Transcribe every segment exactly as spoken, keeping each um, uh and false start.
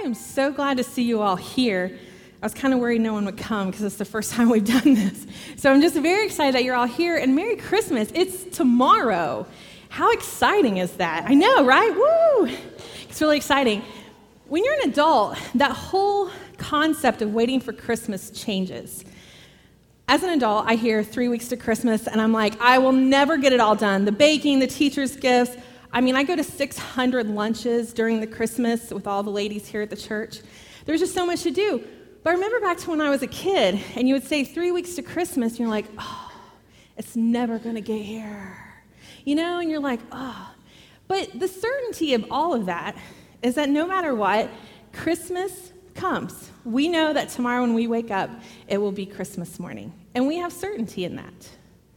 am so glad to see you all here. I was kind of worried no one would come because it's the first time we've done this. So I'm just very excited that you're all here, and Merry Christmas. It's tomorrow. How exciting is that? I know, right? Woo! It's really exciting. When you're an adult, that whole concept of waiting for Christmas changes. As an adult, I hear three weeks to Christmas, and I'm like, I will never get it all done. The baking, the teacher's gifts. I mean, I go to six hundred lunches during the Christmas with all the ladies here at the church. There's just so much to do. But I remember back to when I was a kid, and you would say three weeks to Christmas, and you're like, oh, it's never going to get here. You know, and you're like, oh. But the certainty of all of that is that no matter what, Christmas comes. We know that tomorrow when we wake up, it will be Christmas morning. And we have certainty in that.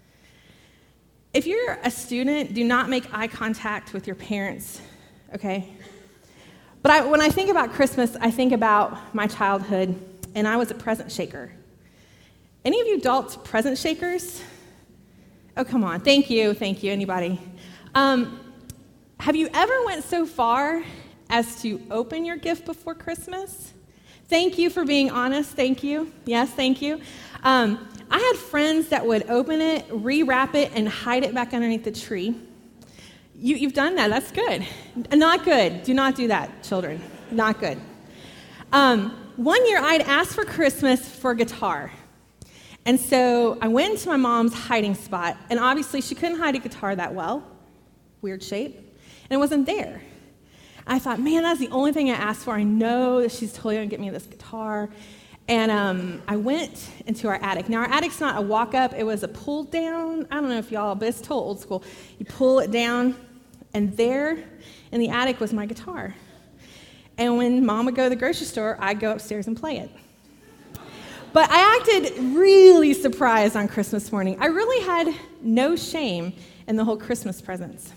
If you're a student, do not make eye contact with your parents, okay? But I, when I think about Christmas, I think about my childhood, and I was a present shaker. Any of you adults present shakers? Oh, come on. Thank you. Thank you. Anybody? Um, have you ever went so far as to open your gift before Christmas? Thank you for being honest. Thank you. Yes, thank you. Um, I had friends that would open it, rewrap it, and hide it back underneath the tree. You, you've done that. That's good. Not good. Do not do that, children. Not good. Um, one year, I'd asked for Christmas for a guitar. And so I went into my mom's hiding spot, and obviously she couldn't hide a guitar that well. Weird shape. And it wasn't there. I thought, man, that's the only thing I asked for. I know that she's totally going to get me this guitar. And um, I went into our attic. Now, our attic's not a walk-up. It was a pull-down. I don't know if y'all, but it's total old school. You pull it down, and there in the attic was my guitar. And when Mom would go to the grocery store, I'd go upstairs and play it. But I acted really surprised on Christmas morning. I really had no shame in the whole Christmas presents.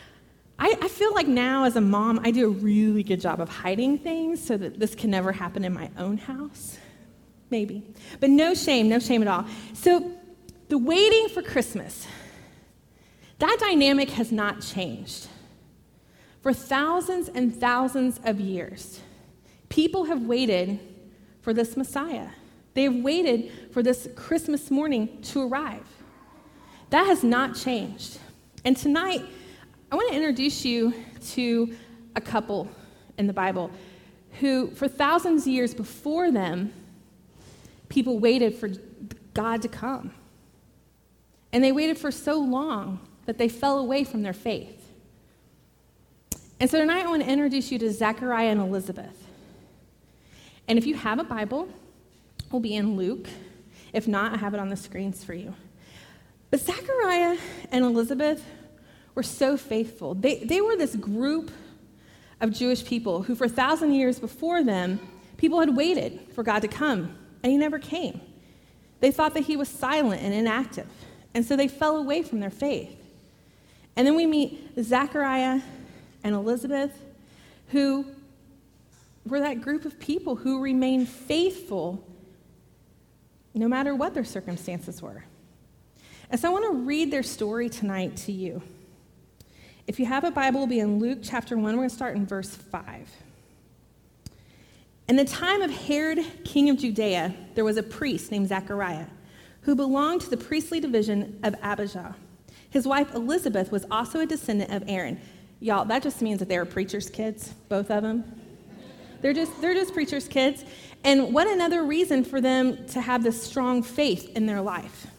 I, I feel like now as a mom, I do a really good job of hiding things so that this can never happen in my own house. Maybe. But no shame, no shame at all. So the waiting for Christmas, that dynamic has not changed. For thousands and thousands of years, people have waited for this Messiah. They have waited for this Christmas morning to arrive. That has not changed. And tonight, I want to introduce you to a couple in the Bible who, for thousands of years before them, people waited for God to come. And they waited for so long that they fell away from their faith. And so tonight I want to introduce you to Zechariah and Elizabeth. And if you have a Bible, we'll be in Luke. If not, I have it on the screens for you. But Zechariah and Elizabeth were so faithful. They, they were this group of Jewish people who for a thousand years before them, people had waited for God to come, and he never came. They thought that he was silent and inactive, and so they fell away from their faith. And then we meet Zechariah and Elizabeth, who were that group of people who remained faithful no matter what their circumstances were. And so I want to read their story tonight to you. If you have a Bible, it'll be in Luke chapter one. We're going to start in verse five. In the time of Herod, king of Judea, there was a priest named Zechariah who belonged to the priestly division of Abijah. His wife Elizabeth was also a descendant of Aaron. Y'all, that just means that they were preachers' kids, both of them. They're just, they're just preachers' kids. And what another reason for them to have this strong faith in their life.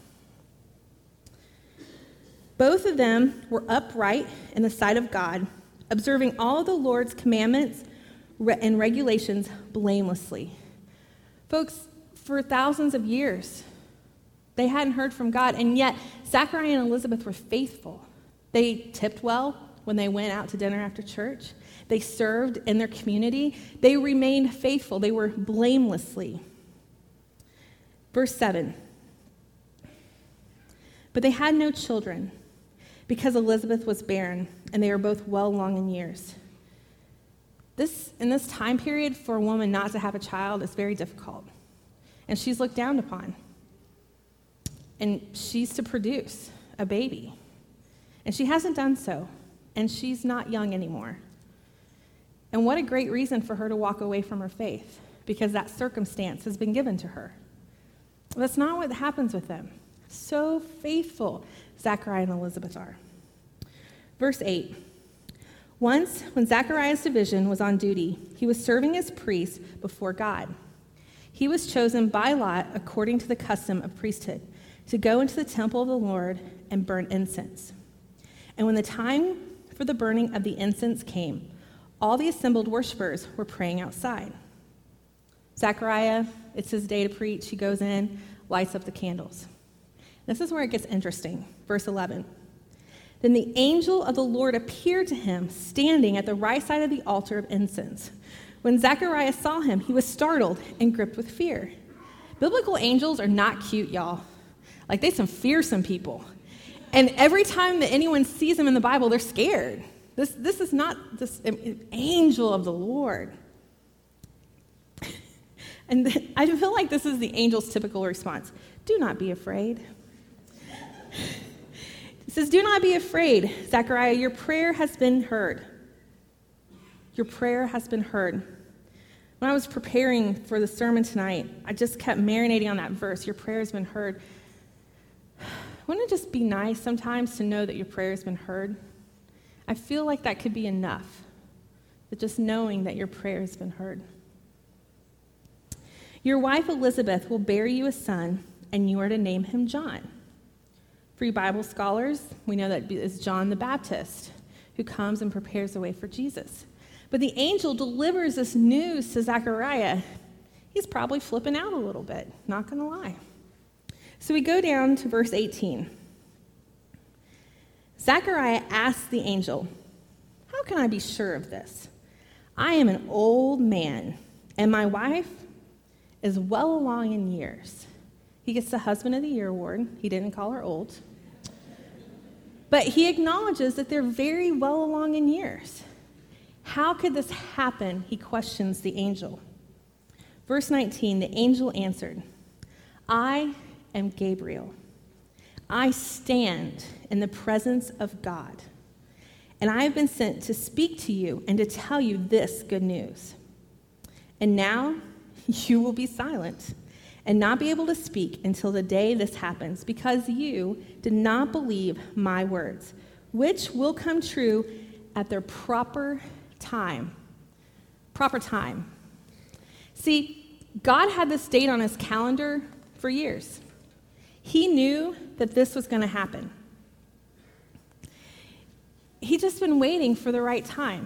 Both of them were upright in the sight of God, observing all the Lord's commandments and regulations blamelessly. Folks, for thousands of years, they hadn't heard from God, and yet Zechariah and Elizabeth were faithful. They tipped well when they went out to dinner after church. They served in their community. They remained faithful. They were blamelessly. Verse seven. But they had no children because Elizabeth was barren, and they were both well along in years. This, in this time period, for a woman not to have a child is very difficult. And she's looked down upon. And she's to produce a baby. And she hasn't done so. And she's not young anymore. And what a great reason for her to walk away from her faith, because that circumstance has been given to her. That's not what happens with them. So faithful Zechariah and Elizabeth are. Verse eight. Once, when Zechariah's division was on duty, he was serving as priest before God. He was chosen by lot according to the custom of priesthood to go into the temple of the Lord and burn incense. And when the time for the burning of the incense came, all the assembled worshipers were praying outside. Zechariah, it's his day to preach. He goes in, lights up the candles. This is where it gets interesting. Verse eleven. Then the angel of the Lord appeared to him, standing at the right side of the altar of incense. When Zechariah saw him, he was startled and gripped with fear. Biblical angels are not cute, y'all. Like, they some fearsome people. And every time that anyone sees them in the Bible, they're scared. This, this is not this angel of the Lord. And I feel like this is the angel's typical response. Do not be afraid. It says, do not be afraid, Zechariah, your prayer has been heard. Your prayer has been heard. When I was preparing for the sermon tonight, I just kept marinating on that verse, your prayer has been heard. Wouldn't it just be nice sometimes to know that your prayer has been heard? I feel like that could be enough, but just knowing that your prayer has been heard. Your wife Elizabeth will bear you a son, and you are to name him John. For you Bible scholars, we know that it's John the Baptist who comes and prepares the way for Jesus. But the angel delivers this news to Zechariah. He's probably flipping out a little bit, not going to lie. So we go down to verse eighteen. Zechariah asks the angel, how can I be sure of this? I am an old man, and my wife is well along in years. He gets the Husband of the Year award. He didn't call her old. But he acknowledges that they're very well along in years. How could this happen? He questions the angel. Verse nineteen, the angel answered, I am Gabriel. I stand in the presence of God, and I have been sent to speak to you and to tell you this good news. And now you will be silent and not be able to speak until the day this happens, because you did not believe my words, which will come true at their proper time. Proper time. See, God had this date on his calendar for years. He knew that this was going to happen. He'd just been waiting for the right time.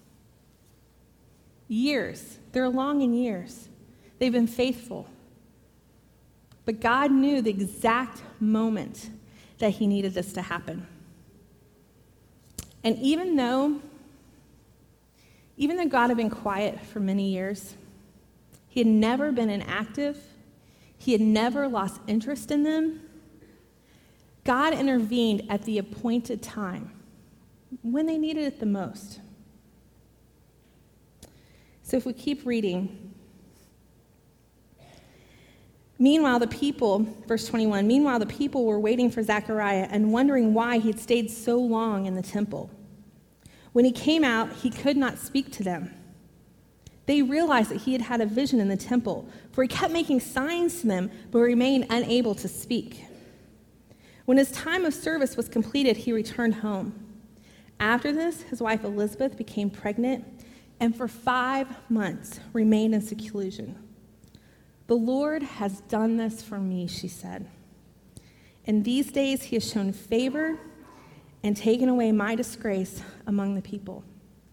Years. They're long in years. They've been faithful. But God knew the exact moment that he needed this to happen. And even though, even though God had been quiet for many years, he had never been inactive, he had never lost interest in them, God intervened at the appointed time, when they needed it the most. So if we keep reading, Meanwhile, the people, verse twenty-one, meanwhile, the people were waiting for Zechariah and wondering why he had stayed so long in the temple. When he came out, he could not speak to them. They realized that he had had a vision in the temple, for he kept making signs to them, but remained unable to speak. When his time of service was completed, he returned home. After this, his wife Elizabeth became pregnant, and for five months remained in seclusion. The Lord has done this for me, she said. In these days he has shown favor and taken away my disgrace among the people.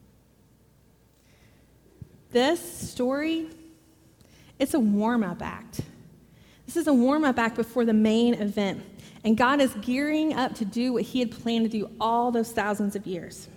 This story, it's a warm-up act. This is a warm-up act before the main event. And God is gearing up to do what he had planned to do all those thousands of years.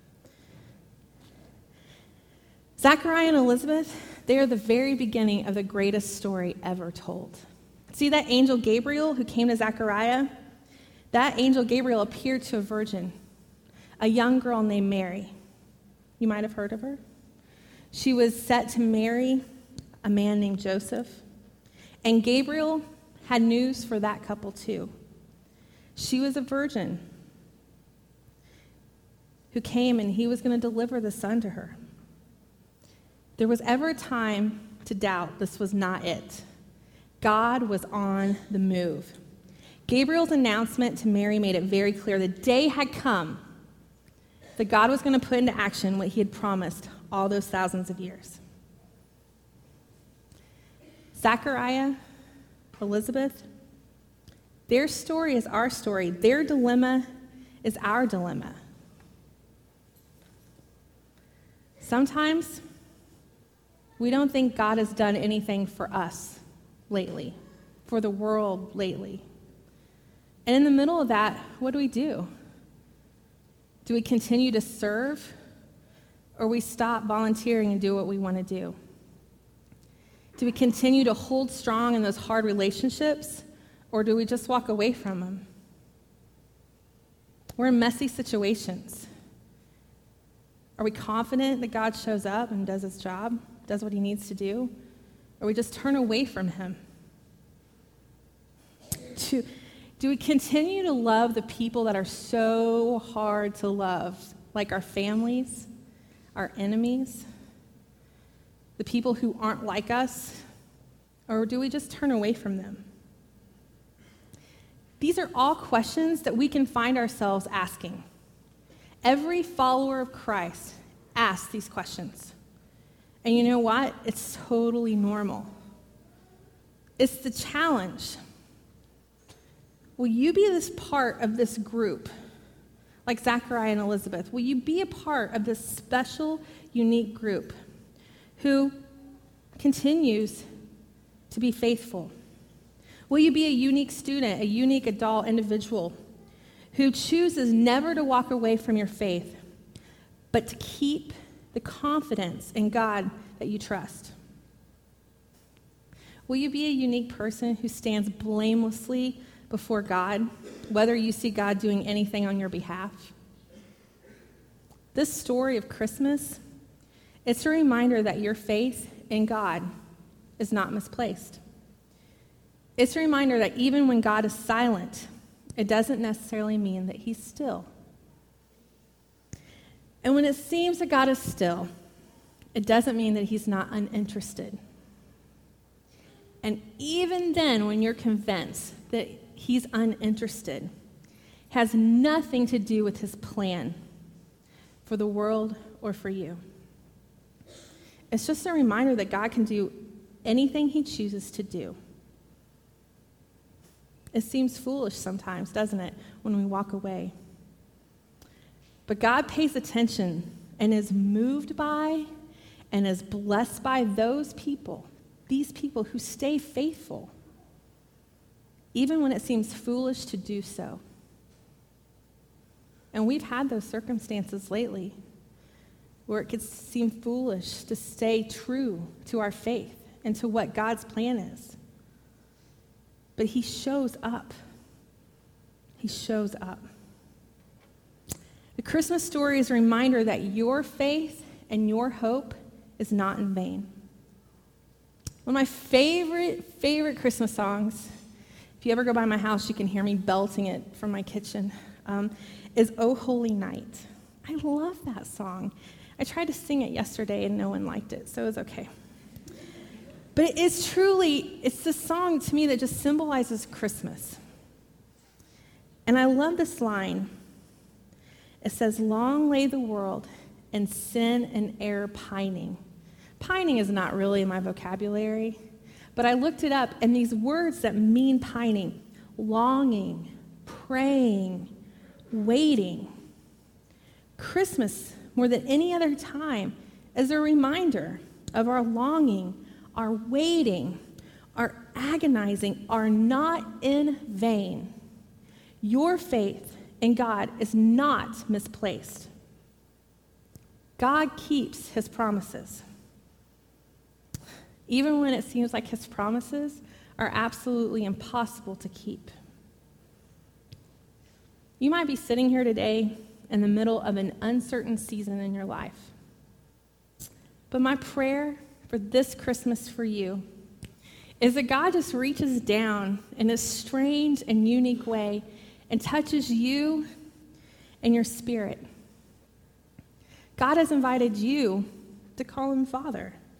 Zechariah and Elizabeth, they are the very beginning of the greatest story ever told. See that angel Gabriel who came to Zechariah? That angel Gabriel appeared to a virgin, a young girl named Mary. You might have heard of her. She was set to marry a man named Joseph. And Gabriel had news for that couple too. She was a virgin who came and he was going to deliver the son to her. there was ever a time to doubt this was not it, God was on the move. Gabriel's announcement to Mary made it very clear the day had come that God was going to put into action what he had promised all those thousands of years. Zechariah, Elizabeth, their story is our story. Their dilemma is our dilemma. Sometimes we don't think God has done anything for us lately, for the world lately. And in the middle of that, what do we do? Do we continue to serve, or we stop volunteering and do what we want to do? Do we continue to hold strong in those hard relationships, or do we just walk away from them? We're in messy situations. Are we confident that God shows up and does his job, does what he needs to do? Or we just turn away from him? Do, do we continue to love the people that are so hard to love, like our families, our enemies, the people who aren't like us? Or do we just turn away from them? These are all questions that we can find ourselves asking. Every follower of Christ asks these questions. And you know what? It's totally normal. It's the challenge. Will you be this part of this group, like Zechariah and Elizabeth? Will you be a part of this special, unique group who continues to be faithful? Will you be a unique student, a unique adult individual who chooses never to walk away from your faith, but to keep the confidence in God that you trust? Will you be a unique person who stands blamelessly before God, whether you see God doing anything on your behalf? This story of Christmas, it's a reminder that your faith in God is not misplaced. It's a reminder that even when God is silent, it doesn't necessarily mean that he's still. And when it seems that God is still, it doesn't mean that he's not uninterested. And even then, when you're convinced that he's uninterested, has nothing to do with his plan for the world or for you. It's just a reminder that God can do anything he chooses to do. It seems foolish sometimes, doesn't it, when we walk away? But God pays attention and is moved by and is blessed by those people, these people who stay faithful, even when it seems foolish to do so. And we've had those circumstances lately where it could seem foolish to stay true to our faith and to what God's plan is. But he shows up. He shows up. The Christmas story is a reminder that your faith and your hope is not in vain. One of my favorite, favorite Christmas songs, if you ever go by my house, you can hear me belting it from my kitchen, um, is "O Holy Night." I love that song. I tried to sing it yesterday and no one liked it, so it was okay. But it's truly, it's this song to me that just symbolizes Christmas. And I love this line. It says, "Long lay the world in sin and error pining." Pining is not really in my vocabulary, but I looked it up, and these words that mean pining, longing, praying, waiting. Christmas, more than any other time, is a reminder of our longing, our waiting, our agonizing are not in vain. Your faith in God is not misplaced. God keeps his promises, even when it seems like his promises are absolutely impossible to keep. You might be sitting here today in the middle of an uncertain season in your life. But my prayer for this Christmas for you is that God just reaches down in a strange and unique way and touches you and your spirit. God has invited you to call him Father.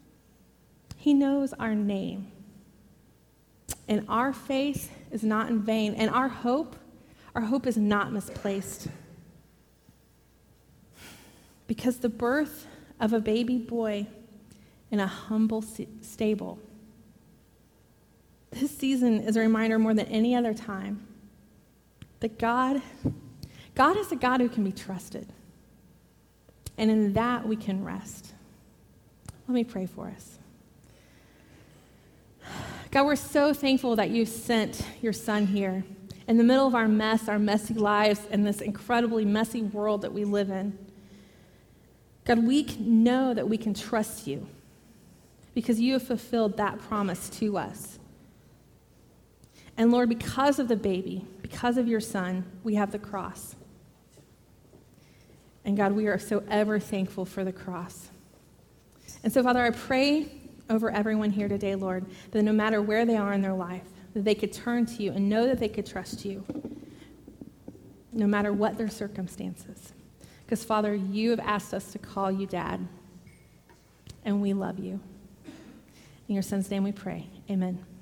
He knows our name. And our faith is not in vain, and our hope, our hope is not misplaced. Because the birth of a baby boy in a humble stable, this season is a reminder more than any other time that God, God is a God who can be trusted. And in that we can rest. Let me pray for us. God, we're so thankful that you sent your son here in the middle of our mess, our messy lives, and this incredibly messy world that we live in. God, we know that we can trust you because you have fulfilled that promise to us. And Lord, because of the baby, because of your son, we have the cross. And God, we are so ever thankful for the cross. And so, Father, I pray over everyone here today, Lord, that no matter where they are in their life, that they could turn to you and know that they could trust you, no matter what their circumstances. Because, Father, you have asked us to call you Dad, and we love you. In your son's name we pray. Amen.